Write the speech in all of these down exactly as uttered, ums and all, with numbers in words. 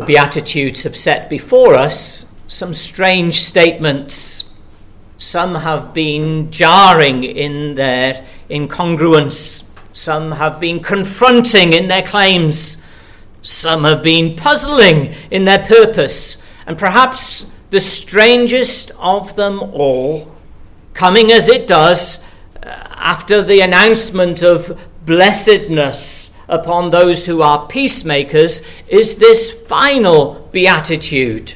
Beatitudes have set before us some strange statements. Some have been jarring in their incongruence. Some have been confronting in their claims. Some have been puzzling in their purpose. And perhaps the strangest of them all, coming as it does after the announcement of blessedness upon those who are peacemakers, is this final beatitude.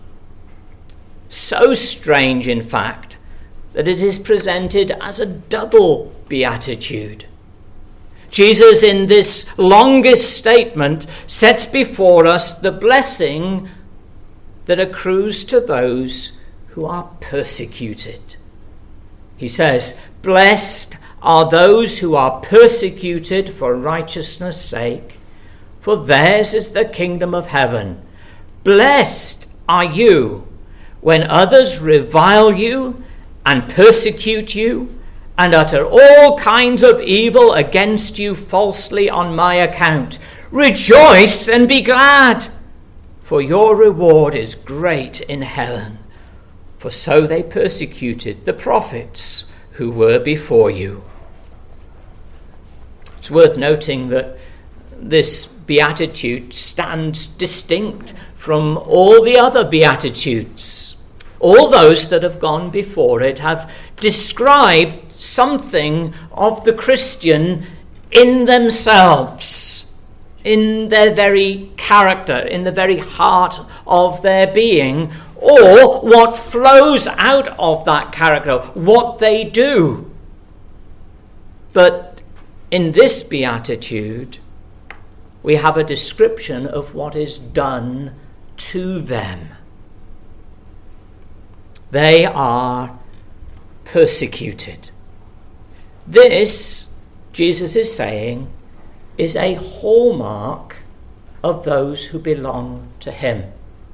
So strange, in fact, that it is presented as a double beatitude. Jesus, in this longest statement, sets before us the blessing that accrues to those who are persecuted. He says, "Blessed are those who are persecuted for righteousness' sake, for theirs is the kingdom of heaven. Blessed are you when others revile you and persecute you and utter all kinds of evil against you falsely on my account. Rejoice and be glad, for your reward is great in heaven. For so they persecuted the prophets who were before you." It's worth noting that this beatitude stands distinct from all the other beatitudes. All those that have gone before it have described something of the Christian in themselves, in their very character, in the very heart of their being, or what flows out of that character, what they do. But in this beatitude, we have a description of what is done to them. They are persecuted. This, Jesus is saying, is a hallmark of those who belong to him.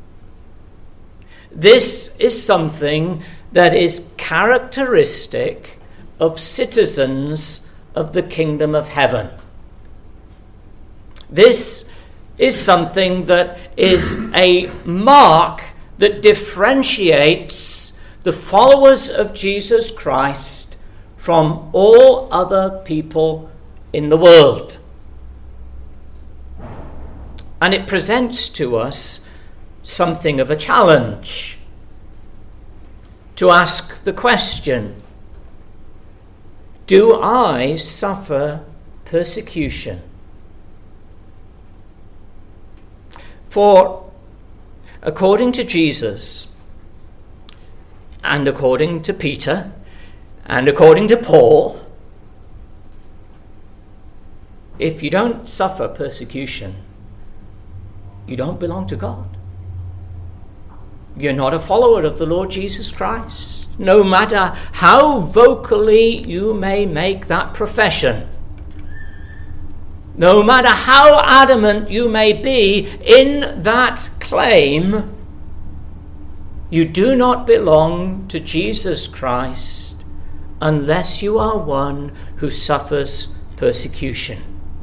This is something that is characteristic of citizens of the kingdom of heaven. This is something that is a mark that differentiates the followers of Jesus Christ from all other people in the world. And it presents to us something of a challenge to ask the question, do I suffer persecution? For according to Jesus, and according to Peter, and according to Paul, if you don't suffer persecution, you don't belong to God. You're not a follower of the Lord Jesus Christ, no matter how vocally you may make that profession. No matter how adamant you may be in that claim, you do not belong to Jesus Christ unless you are one who suffers persecution.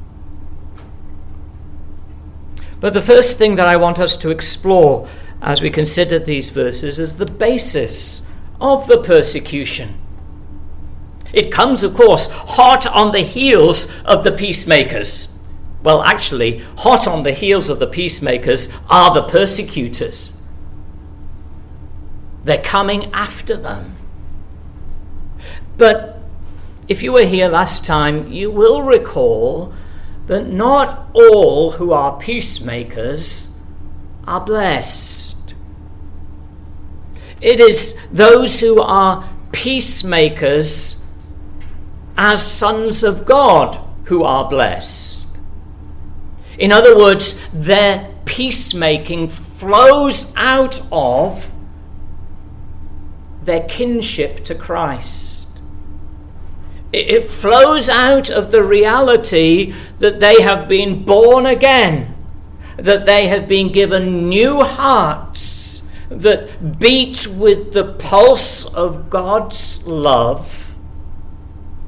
But the first thing that I want us to explore as we consider these verses is the basis of the persecution. It comes, of course, hot on the heels of the peacemakers. Well, actually, hot on the heels of the peacemakers are the persecutors. They're coming after them. But if you were here last time, you will recall that not all who are peacemakers are blessed. It is those who are peacemakers as sons of God who are blessed. In other words, their peacemaking flows out of their kinship to Christ. It flows out of the reality that they have been born again, that they have been given new hearts that beat with the pulse of God's love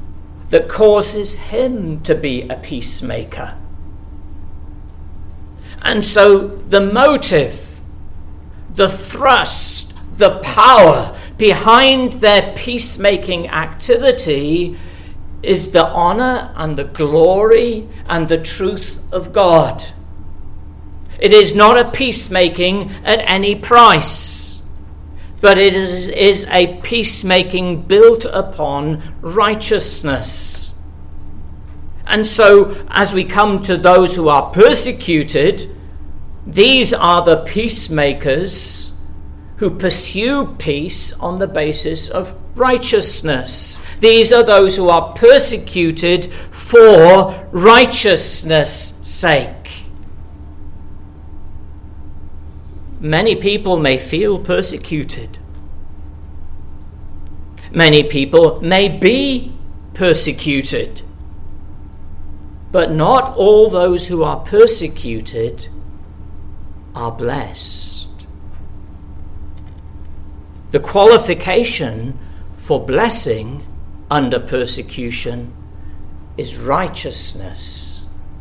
that causes him to be a peacemaker. And so the motive, the thrust, the power behind their peacemaking activity is the honor and the glory and the truth of God. It is not a peacemaking at any price, but it is, is a peacemaking built upon righteousness. And so, as we come to those who are persecuted, these are the peacemakers who pursue peace on the basis of righteousness. These are those who are persecuted for righteousness' sake. Many people may feel persecuted. Many people may be persecuted. But not all those who are persecuted are blessed. The qualification for blessing under persecution is righteousness.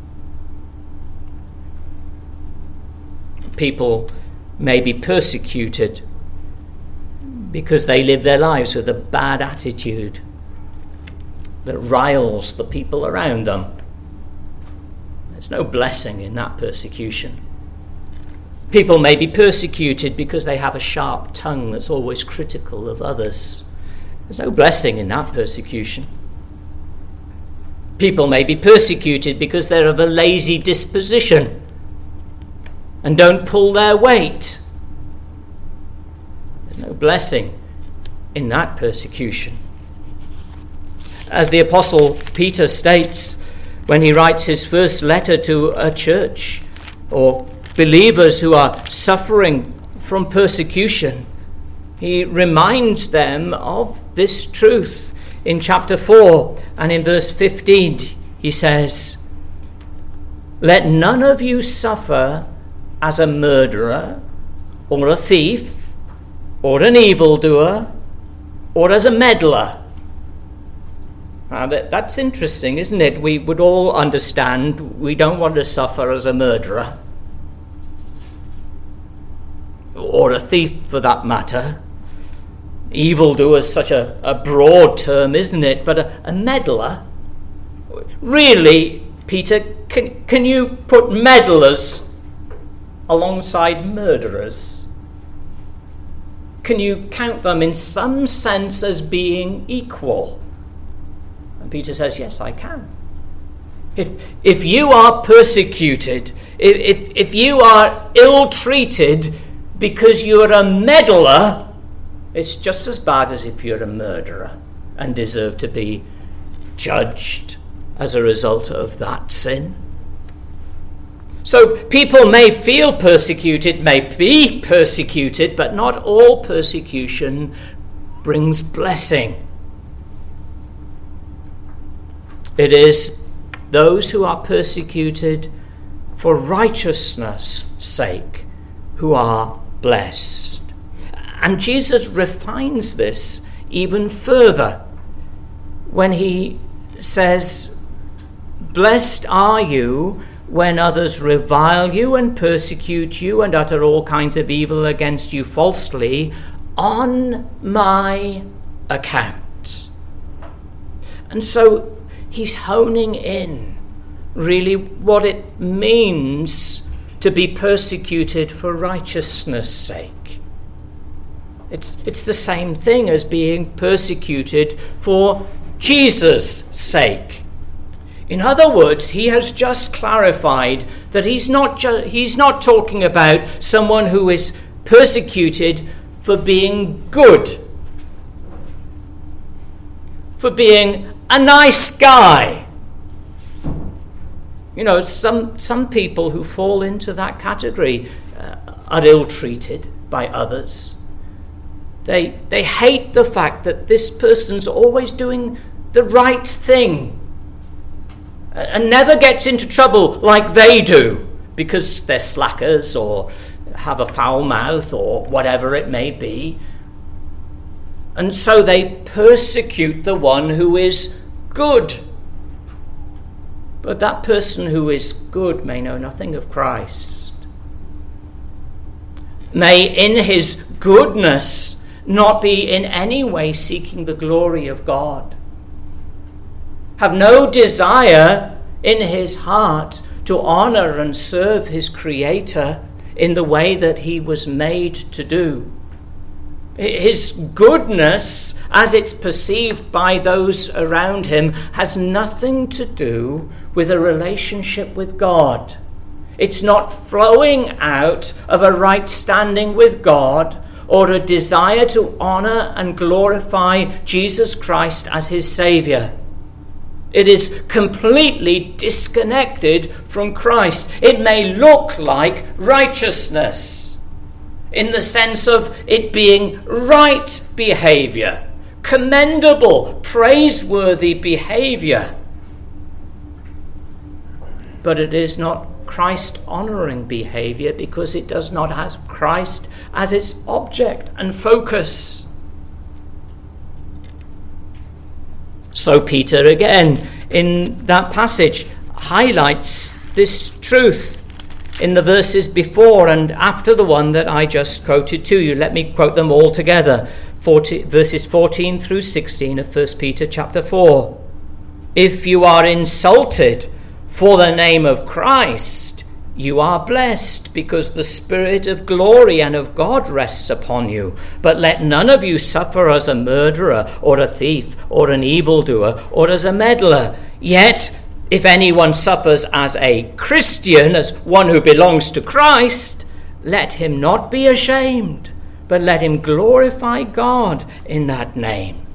People may be persecuted because they live their lives with a bad attitude that riles the people around them. There's no blessing in that persecution. People may be persecuted because they have a sharp tongue that's always critical of others. There's no blessing in that persecution. People may be persecuted because they're of a lazy disposition and don't pull their weight. There's no blessing in that persecution. As the Apostle Peter states when he writes his first letter to a church or believers who are suffering from persecution, he reminds them of this truth. In chapter four and in verse fifteen, he says, "Let none of you suffer as a murderer, or a thief, or an evildoer, or as a meddler." Now that, that's interesting, isn't it? We would all understand we don't want to suffer as a murderer, or a thief for that matter. Evildoer is such a, a broad term, isn't it? But a, a meddler? Really, Peter, can, can you put meddlers alongside murderers? Can you count them in some sense as being equal? And Peter says, yes, I can. If if you are persecuted, if, if, if you are ill-treated because you're a meddler, it's just as bad as if you're a murderer and deserve to be judged as a result of that sin. So people may feel persecuted, may be persecuted, but not all persecution brings blessing. It is those who are persecuted for righteousness' sake who are blessed. And Jesus refines this even further when he says, "Blessed are you when others revile you and persecute you and utter all kinds of evil against you falsely on my account." And so he's honing in really what it means to be persecuted for righteousness' sake. It's, it's the same thing as being persecuted for Jesus' sake. In other words, he has just clarified that he's not ju- he's not talking about someone who is persecuted for being good, for being a nice guy. You know, some some people who fall into that category uh, are ill-treated by others. They they hate the fact that this person's always doing the right thing and never gets into trouble like they do because they're slackers or have a foul mouth or whatever it may be. And so they persecute the one who is good. But that person who is good may know nothing of Christ. may in his goodness not be in any way seeking the glory of God, have no desire in his heart to honor and serve his Creator in the way that he was made to do. His goodness, as it's perceived by those around him, has nothing to do with a relationship with God. It's not flowing out of a right standing with God or a desire to honor and glorify Jesus Christ as his Savior. It is completely disconnected from Christ. It may look like righteousness in the sense of it being right behavior, commendable, praiseworthy behavior. But it is not Christ-honoring behavior because it does not have Christ as its object and focus. So Peter, again, in that passage, highlights this truth in the verses before and after the one that I just quoted to you. Let me quote them all together. forty, verses fourteen through sixteen of First Peter chapter four. If you are insulted for the name of Christ, you are blessed, because the Spirit of glory and of God rests upon you. But let none of you suffer as a murderer or a thief or an evildoer or as a meddler. Yet, if anyone suffers as a Christian, as one who belongs to Christ, let him not be ashamed, but let him glorify God in that name.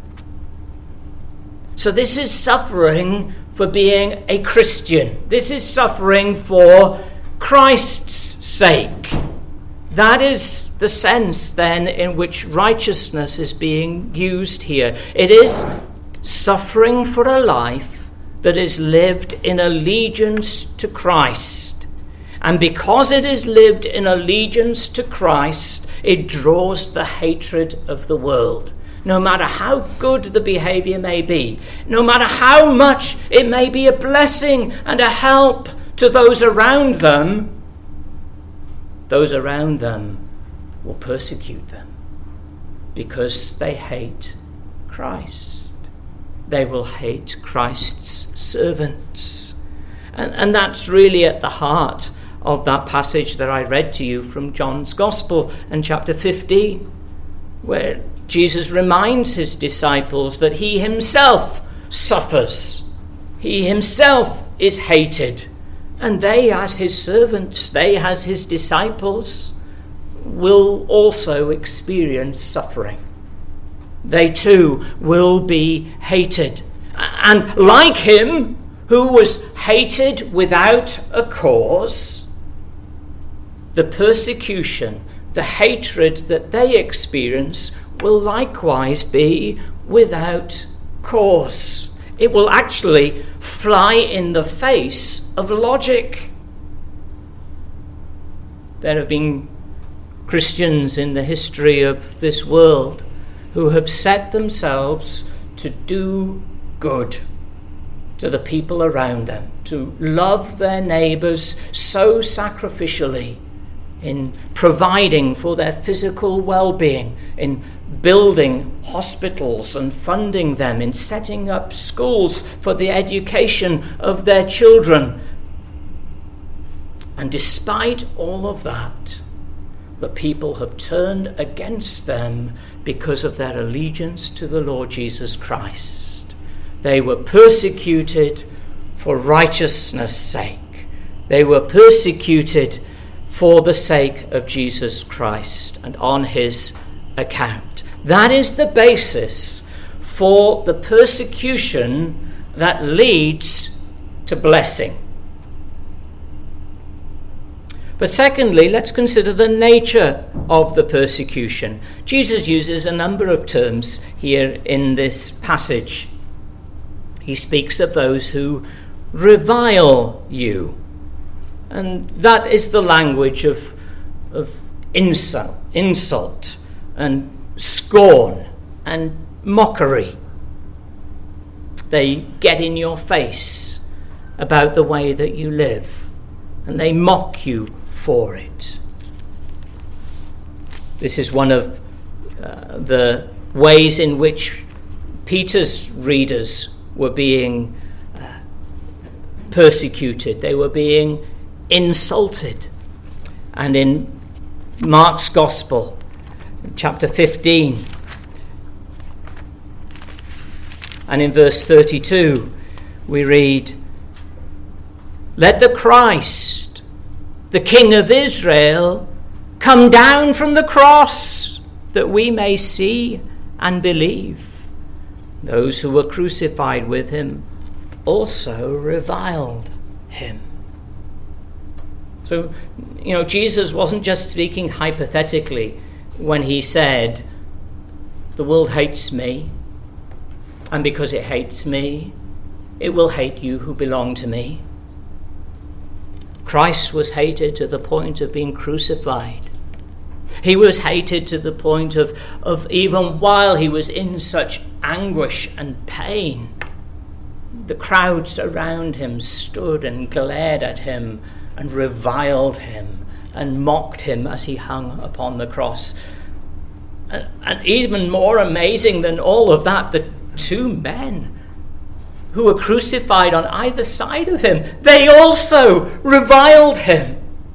So this is suffering for being a Christian. This is suffering for Christ's sake. That is the sense then in which righteousness is being used here. It is suffering for a life that is lived in allegiance to Christ. And because it is lived in allegiance to Christ, it draws the hatred of the world. No matter how good the behavior may be, no matter how much it may be a blessing and a help to those around them, those around them will persecute them because they hate Christ. They will hate Christ's servants. And, and that's really at the heart of that passage that I read to you from John's Gospel in chapter fifteen, where Jesus reminds his disciples that he himself suffers. He himself is hated. And they, as his servants, they, as his disciples, will also experience suffering. They too will be hated. And like him, who was hated without a cause, the persecution, the hatred that they experience will likewise be without cause. It will actually fly in the face of logic. There have been Christians in the history of this world who have set themselves to do good to the people around them, to love their neighbours so sacrificially in providing for their physical well-being, in building hospitals and funding them, in setting up schools for the education of their children. And despite all of that, the people have turned against them because of their allegiance to the Lord Jesus Christ. They were persecuted for righteousness' sake. They were persecuted for the sake of Jesus Christ and on his account. That is the basis for the persecution that leads to blessing. But secondly, let's consider the nature of the persecution. Jesus uses a number of terms here in this passage. He speaks of those who revile you. And that is the language of, of insult, insult and scorn and mockery. They get in your face about the way that you live, and they mock you for it. This is one of uh, the ways in which Peter's readers were being uh, persecuted. They were being insulted. And in Mark's Gospel, chapter fifteen, and in verse thirty-two, we read, "Let the Christ, the King of Israel, come down from the cross, that we may see and believe." Those who were crucified with him also reviled him. So, you know, Jesus wasn't just speaking hypothetically when he said, "The world hates me, and because it hates me, it will hate you who belong to me." Christ was hated to the point of being crucified. He was hated to the point of, of even while he was in such anguish and pain, the crowds around him stood and glared at him and reviled him and mocked him as he hung upon the cross. And, and even more amazing than all of that, the two men who were crucified on either side of him, they also reviled him.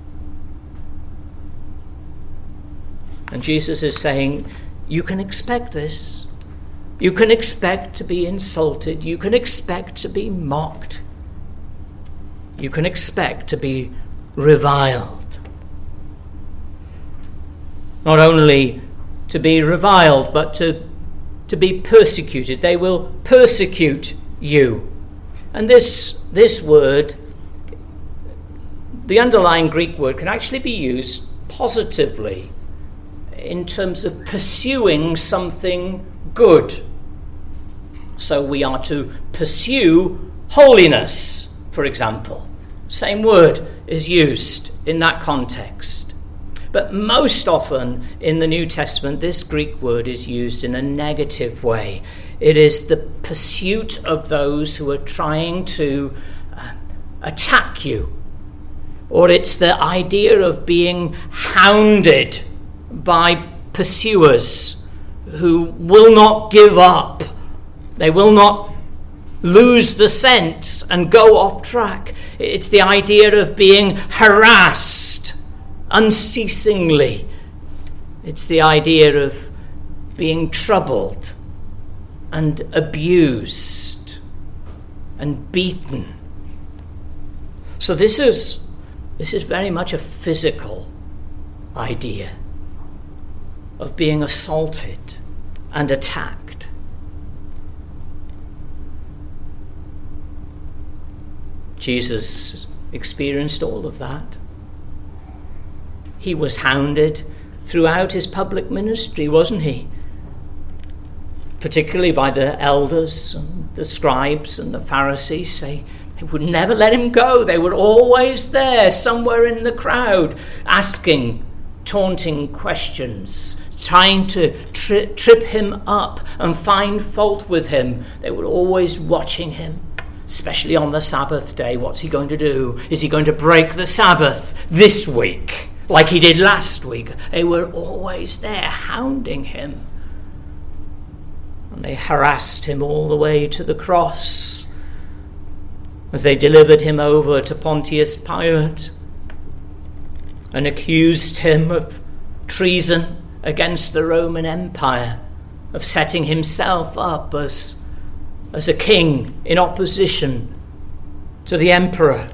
And Jesus is saying, you can expect this. You can expect to be insulted. You can expect to be mocked. You can expect to be reviled. Not only to be reviled, but to, to be persecuted. They will persecute you. And this, this word, the underlying Greek word, can actually be used positively in terms of pursuing something good. So we are to pursue holiness, for example. Same word is used in that context. But most often in the New Testament, this Greek word is used in a negative way. It is the pursuit of those who are trying to uh, attack you. Or it's the idea of being hounded by pursuers who will not give up. They will not lose the scent and go off track. It's the idea of being harassed unceasingly. It's the idea of being troubled and abused and beaten. So this is this is very much a physical idea of being assaulted and attacked. Jesus experienced all of that. He was hounded throughout his public ministry, wasn't he? Particularly by the elders, and the scribes and the Pharisees. They, they would never let him go. They were always there, somewhere in the crowd, asking taunting questions, trying to tri- trip him up and find fault with him. They were always watching him, especially on the Sabbath day. What's he going to do? Is he going to break the Sabbath this week, like he did last week? They were always there, hounding him. And they harassed him all the way to the cross, as they delivered him over to Pontius Pilate and accused him of treason against the Roman Empire, of setting himself up as, as a king in opposition to the emperor.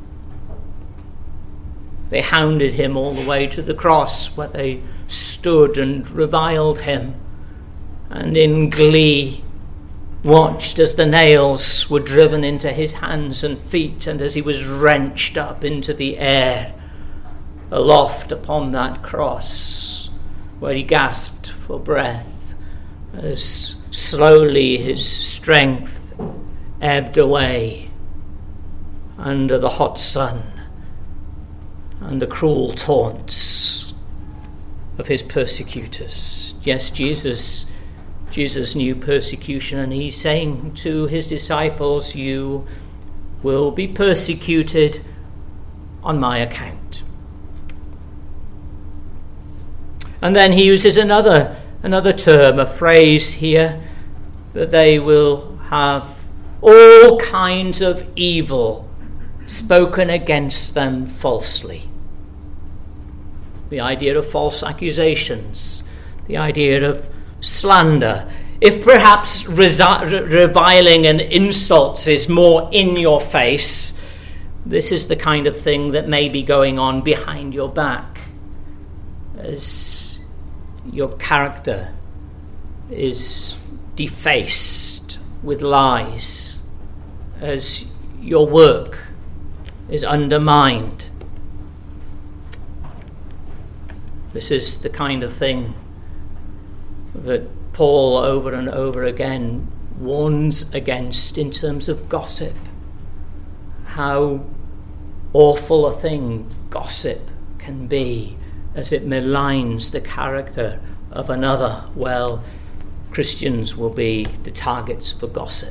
They hounded him all the way to the cross, where they stood and reviled him, and in glee watched as the nails were driven into his hands and feet, and as he was wrenched up into the air, aloft upon that cross, where he gasped for breath, as slowly his strength ebbed away under the hot sun and the cruel taunts of his persecutors. Yes, Jesus, Jesus knew persecution, and he's saying to his disciples, you will be persecuted on my account. And then he uses another another term, a phrase here, that they will have all kinds of evil spoken against them falsely. The idea of false accusations, the idea of slander. If perhaps resi- reviling and insults is more in your face, this is the kind of thing that may be going on behind your back, as your character is defaced with lies, as your work is undermined. This is the kind of thing that Paul over and over again warns against in terms of gossip. How awful a thing gossip can be as it maligns the character of another. Well, Christians will be the targets for gossip.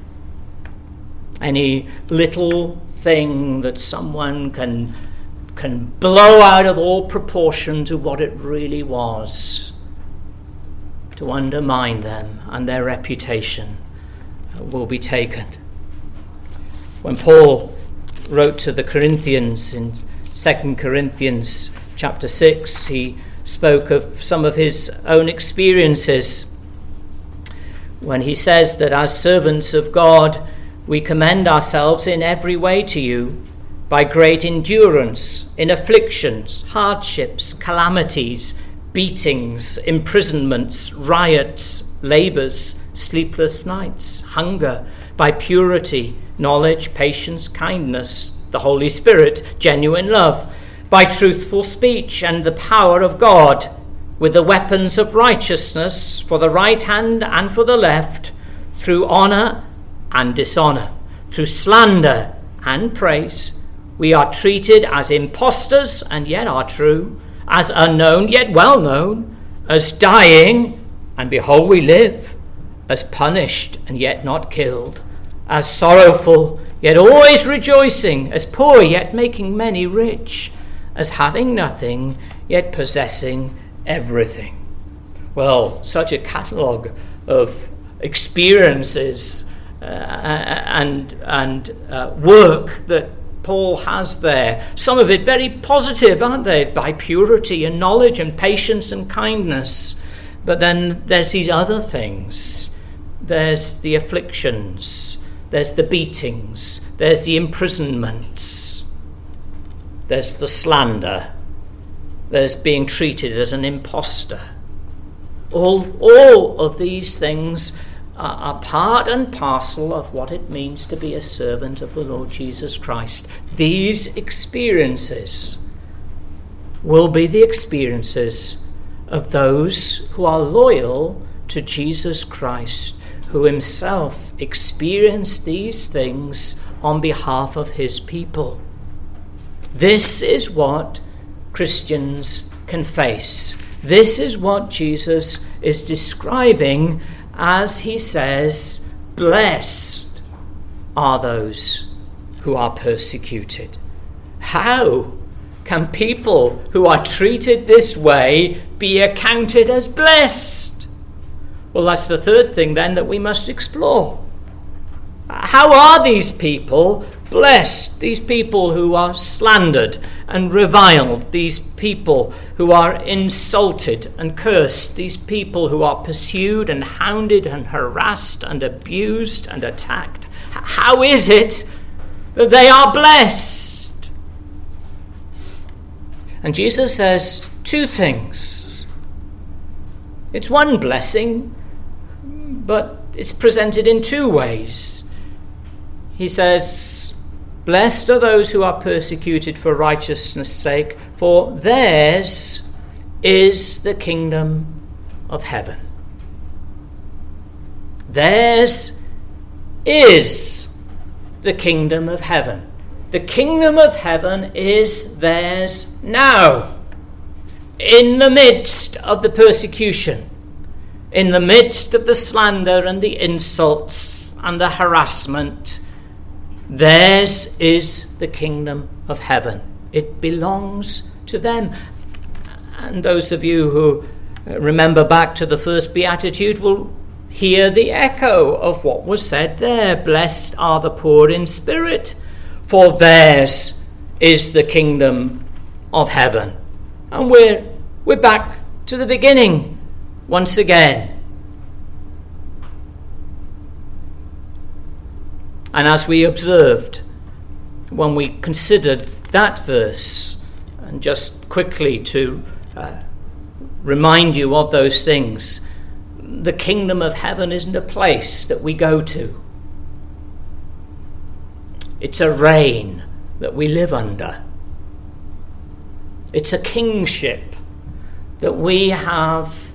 Any little thing that someone can can blow out of all proportion to what it really was, to undermine them and their reputation, will be taken. When Paul wrote to the Corinthians in Second Corinthians chapter six, he spoke of some of his own experiences when he says that as servants of God, we commend ourselves in every way to you by great endurance in afflictions, hardships, calamities, beatings, imprisonments, riots, labours, sleepless nights, hunger, by purity, knowledge, patience, kindness, the Holy Spirit, genuine love, by truthful speech and the power of God, with the weapons of righteousness for the right hand and for the left, through honour and dishonour, through slander and praise. We are treated as impostors and yet are true, as unknown yet well known, as dying and behold we live, as punished and yet not killed, as sorrowful yet always rejoicing, as poor yet making many rich, as having nothing yet possessing everything. Well, such a catalogue of experiences uh, and and uh, work that Paul has there. Some of it very positive, aren't they? By purity and knowledge and patience and kindness. But then there's these other things. There's the afflictions. There's the beatings. There's the imprisonments. There's the slander. There's being treated as an imposter. All, all of these things are part and parcel of what it means to be a servant of the Lord Jesus Christ. These experiences will be the experiences of those who are loyal to Jesus Christ, who himself experienced these things on behalf of his people. This is what Christians can face. This is what Jesus is describing as he says, blessed are those who are persecuted. How can people who are treated this way be accounted as blessed? Well, that's the third thing then that we must explore. How are these people blessed? These people who are slandered and reviled, these people who are insulted and cursed, these people who are pursued and hounded and harassed and abused and attacked. How is it that they are blessed? And Jesus says two things. It's one blessing, but it's presented in two ways. He says, blessed are those who are persecuted for righteousness' sake, for theirs is the kingdom of heaven. Theirs is the kingdom of heaven. The kingdom of heaven is theirs now, in the midst of the persecution, in the midst of the slander and the insults and the harassment. Theirs is the kingdom of heaven. It belongs to them. And those of you who remember back to the first beatitude will hear the echo of what was said there. Blessed are the poor in spirit, for theirs is the kingdom of heaven. And we're, we're back to the beginning once again. And as we observed when we considered that verse, and just quickly to uh, remind you of those things, the kingdom of heaven isn't a place that we go to. It's a reign that we live under. It's a kingship that we have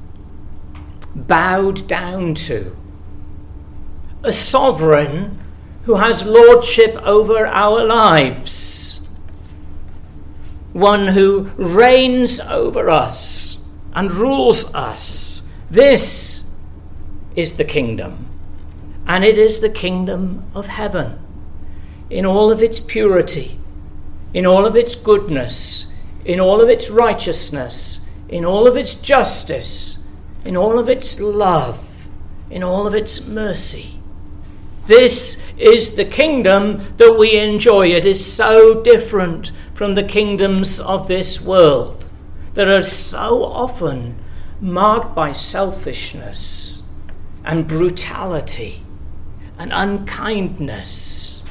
bowed down to. A sovereign who has lordship over our lives. One who reigns over us and rules us. This is the kingdom. And it is the kingdom of heaven. In all of its purity, in all of its goodness, in all of its righteousness, in all of its justice, in all of its love, in all of its mercy. This is the kingdom that we enjoy. It is so different from the kingdoms of this world that are so often marked by selfishness and brutality and unkindness.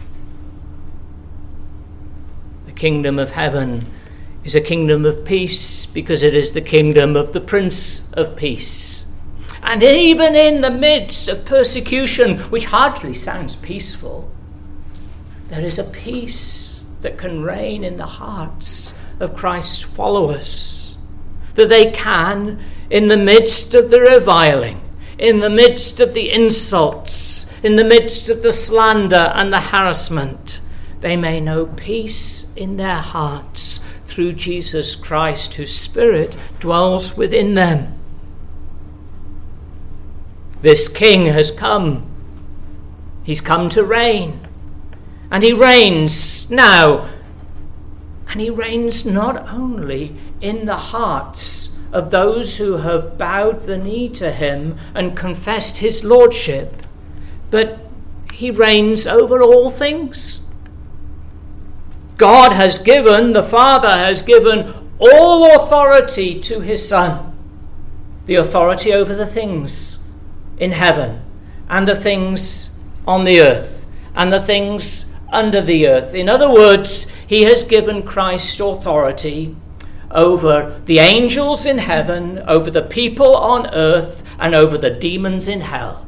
The kingdom of heaven is a kingdom of peace because it is the kingdom of the Prince of Peace. And even in the midst of persecution, which hardly sounds peaceful, there is a peace that can reign in the hearts of Christ's followers. That they can, in the midst of the reviling, in the midst of the insults, in the midst of the slander and the harassment, they may know peace in their hearts through Jesus Christ, whose Spirit dwells within them. This King has come. He's come to reign. And he reigns now. And he reigns not only in the hearts of those who have bowed the knee to him and confessed his lordship, but he reigns over all things. God has given, the Father has given all authority to his Son. The authority over the things in heaven, and the things on the earth, and the things under the earth. In other words, he has given Christ authority over the angels in heaven, over the people on earth, and over the demons in hell.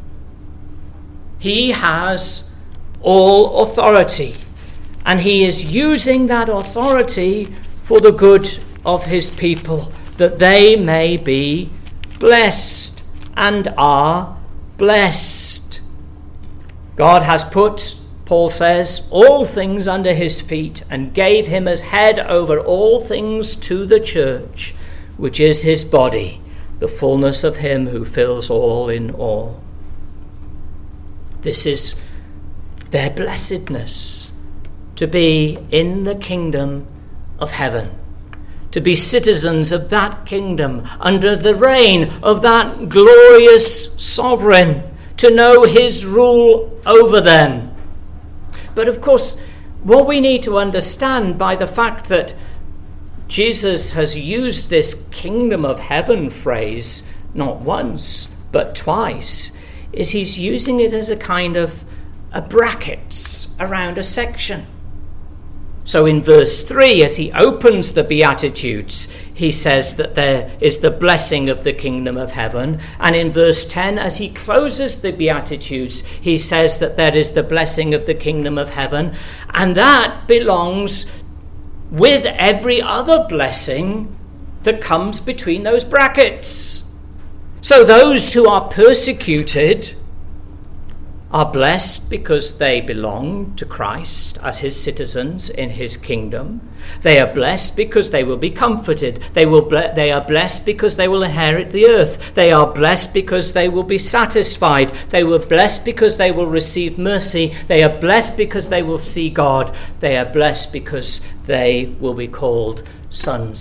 He has all authority, and he is using that authority for the good of his people, that they may be blessed and are blessed. God has put, Paul says, all things under his feet and gave him as head over all things to the church, which is his body, the fullness of him who fills all in all. This is their blessedness, to be in the kingdom of heaven, to be citizens of that kingdom under the reign of that glorious sovereign, to know his rule over them. But of course, what we need to understand by the fact that Jesus has used this kingdom of heaven phrase not once but twice is he's using it as a kind of a brackets around a section. So in verse three, as he opens the Beatitudes, he says that there is the blessing of the kingdom of heaven. And in verse ten, as he closes the Beatitudes, he says that there is the blessing of the kingdom of heaven. And that belongs with every other blessing that comes between those brackets. So those who are persecuted are blessed because they belong to Christ as his citizens in his kingdom. They are blessed because they will be comforted. They will ble- they are blessed because they will inherit the earth. They are blessed because they will be satisfied. They were blessed because they will receive mercy. They are blessed because they will see God. They are blessed because they will be called sons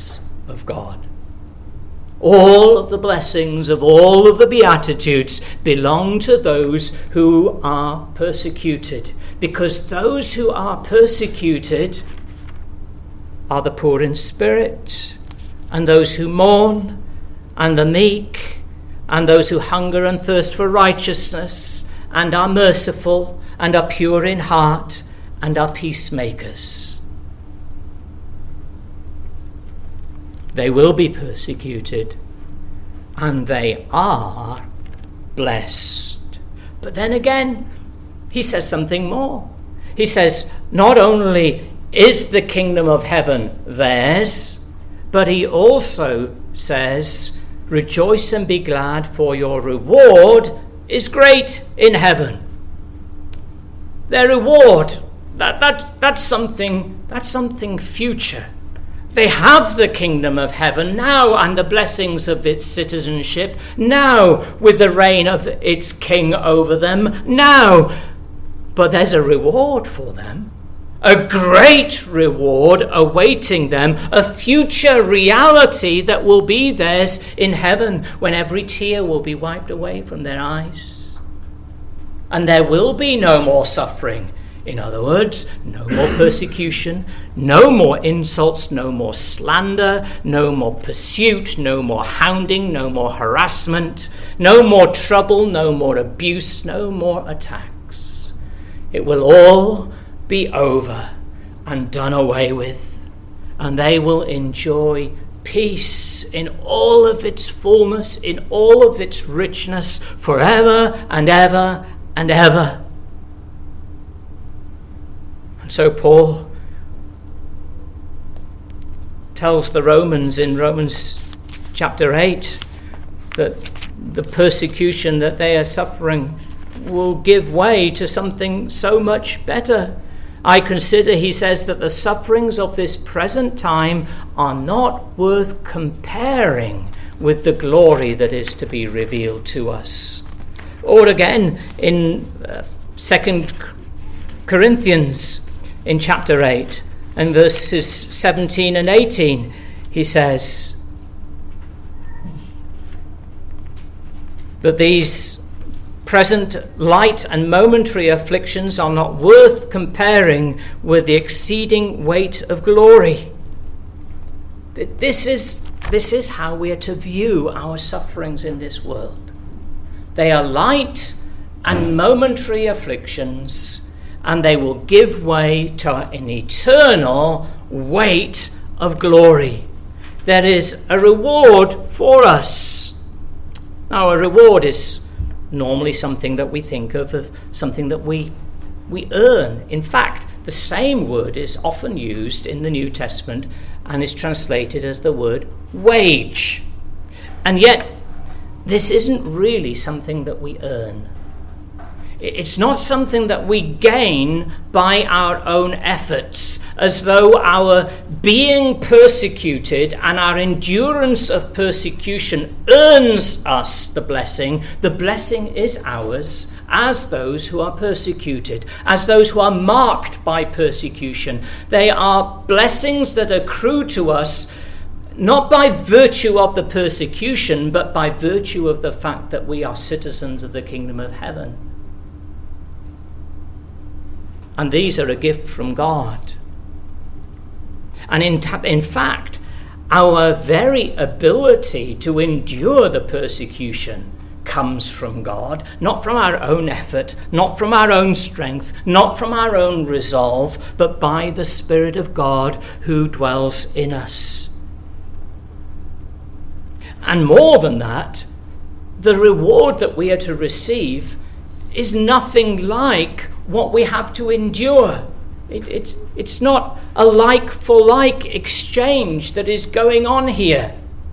of God. All of the blessings of all of the Beatitudes belong to those who are persecuted, because those who are persecuted are the poor in spirit, and those who mourn, and the meek, and those who hunger and thirst for righteousness, and are merciful, and are pure in heart, and are peacemakers. They will be persecuted, and they are blessed. But then again, he says something more. He says, not only is the kingdom of heaven theirs, but he also says, rejoice and be glad, for your reward is great in heaven. Their reward, that, that, that's something, that's something future. They have the kingdom of heaven now and the blessings of its citizenship now, with the reign of its king over them now. But there's a reward for them, a great reward awaiting them, a future reality that will be theirs in heaven, when every tear will be wiped away from their eyes. And there will be no more suffering. In other words, no more persecution, no more insults, no more slander, no more pursuit, no more hounding, no more harassment, no more trouble, no more abuse, no more attacks. It will all be over and done away with, and they will enjoy peace in all of its fullness, in all of its richness, forever and ever and ever. So Paul tells the Romans in Romans chapter eight that the persecution that they are suffering will give way to something so much better. I consider, he says, that the sufferings of this present time are not worth comparing with the glory that is to be revealed to us. Or again, in uh, Second Corinthians, in chapter eight, and verses seventeen and eighteen, he says that these present light and momentary afflictions are not worth comparing with the exceeding weight of glory. This is, this is how we are to view our sufferings in this world. They are light and momentary afflictions, and they will give way to an eternal weight of glory. There is a reward for us. Now, a reward is normally something that we think of, of something that we, we earn. In fact, the same word is often used in the New Testament and is translated as the word wage. And yet, this isn't really something that we earn. It's not something that we gain by our own efforts, as though our being persecuted and our endurance of persecution earns us the blessing. The blessing is ours as those who are persecuted, as those who are marked by persecution. They are blessings that accrue to us not by virtue of the persecution, but by virtue of the fact that we are citizens of the kingdom of heaven. And these are a gift from God. And in, in fact, our very ability to endure the persecution comes from God, not from our own effort, not from our own strength, not from our own resolve, but by the Spirit of God who dwells in us. And more than that, the reward that we are to receive is nothing like what we have to endure. It, it's, it's not a like-for-like exchange that is going on here.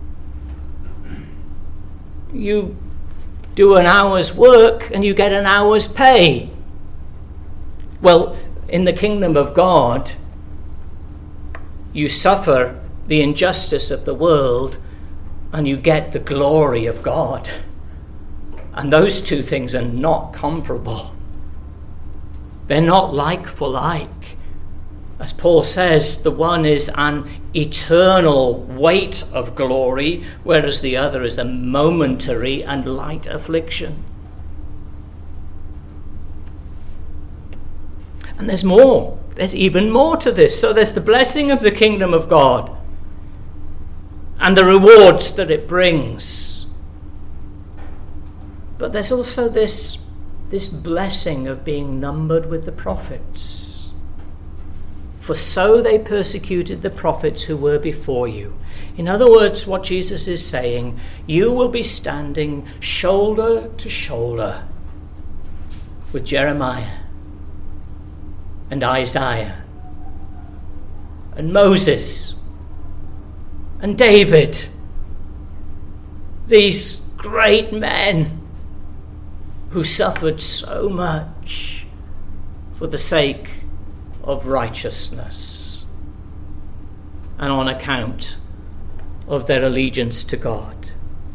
You do an hour's work and you get an hour's pay. Well, in the kingdom of God, you suffer the injustice of the world and you get the glory of God. And those two things are not comparable. They're not like for like. As Paul says, the one is an eternal weight of glory, whereas the other is a momentary and light affliction. And there's more. There's even more to this. So there's the blessing of the kingdom of God and the rewards that it brings. But there's also this, this blessing of being numbered with the prophets. For so they persecuted the prophets who were before you. In other words, what Jesus is saying, you will be standing shoulder to shoulder with Jeremiah and Isaiah and Moses and David. These great men who suffered so much for the sake of righteousness and on account of their allegiance to God.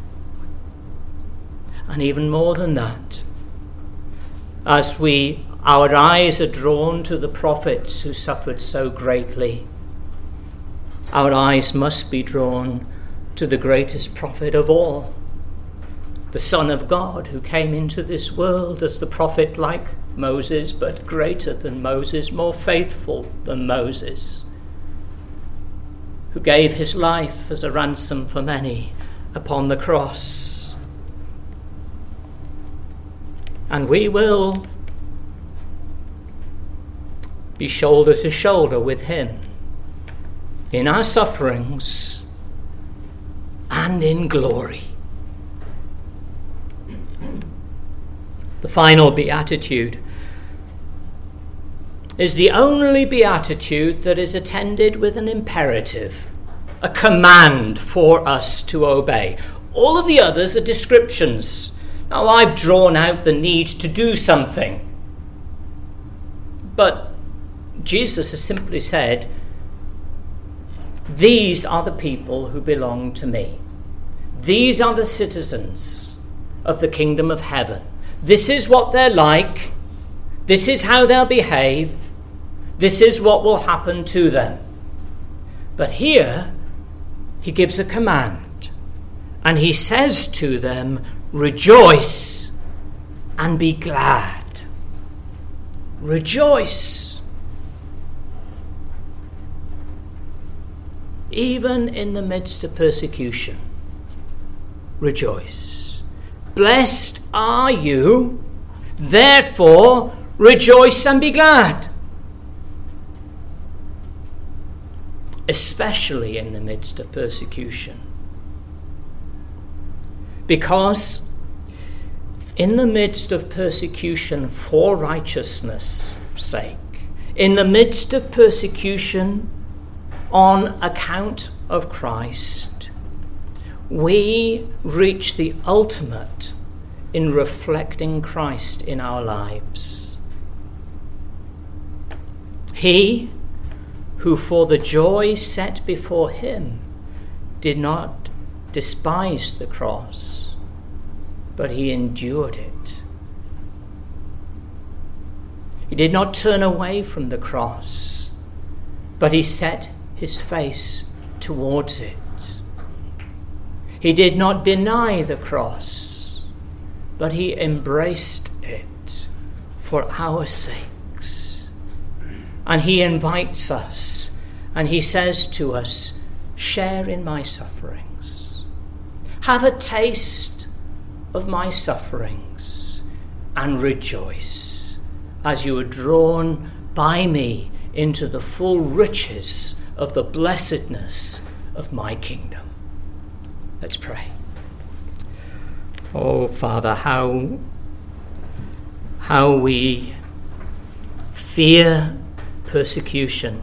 And even more than that, as we our eyes are drawn to the prophets who suffered so greatly, our eyes must be drawn to the greatest prophet of all, the Son of God, who came into this world as the prophet like Moses, but greater than Moses, more faithful than Moses, who gave his life as a ransom for many upon the cross. And we will be shoulder to shoulder with him in our sufferings and in glory. The final beatitude is the only beatitude that is attended with an imperative, a command for us to obey. All of the others are descriptions. Now, I've drawn out the need to do something, but Jesus has simply said, these are the people who belong to me. These are the citizens of the kingdom of heaven. This is what they're like. This is how they'll behave. This is what will happen to them. But here, he gives a command. And he says to them, rejoice and be glad. Rejoice. Even in the midst of persecution, rejoice. Blessed are you, therefore rejoice and be glad. Especially in the midst of persecution. Because in the midst of persecution for righteousness' sake, in the midst of persecution on account of Christ, we reach the ultimate in reflecting Christ in our lives. He who for the joy set before him did not despise the cross, but he endured it. He did not turn away from the cross, but he set his face towards it. He did not deny the cross, but he embraced it for our sakes. And he invites us, and he says to us, share in my sufferings. Have a taste of my sufferings and rejoice as you are drawn by me into the full riches of the blessedness of my kingdom. Let's pray. Oh, Father, how, how we fear persecution.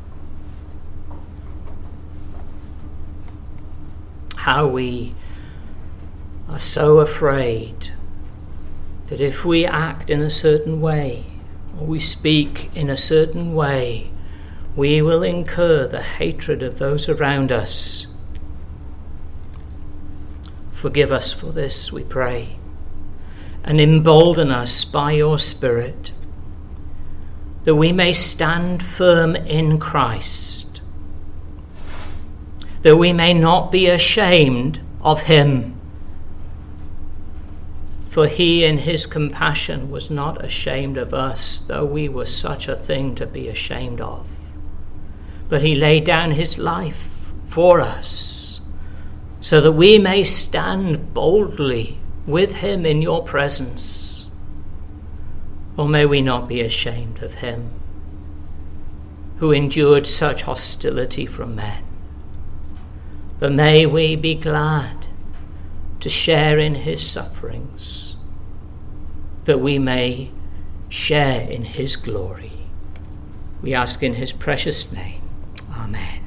How we are so afraid that if we act in a certain way, or we speak in a certain way, we will incur the hatred of those around us. Forgive us for this, we pray, and embolden us by your Spirit, that we may stand firm in Christ, that we may not be ashamed of him. For he in his compassion was not ashamed of us, though we were such a thing to be ashamed of. But he laid down his life for us, so that we may stand boldly with him in your presence. Or may we not be ashamed of him, who endured such hostility from men. But may we be glad to share in his sufferings, that we may share in his glory. We ask in his precious name. Amen.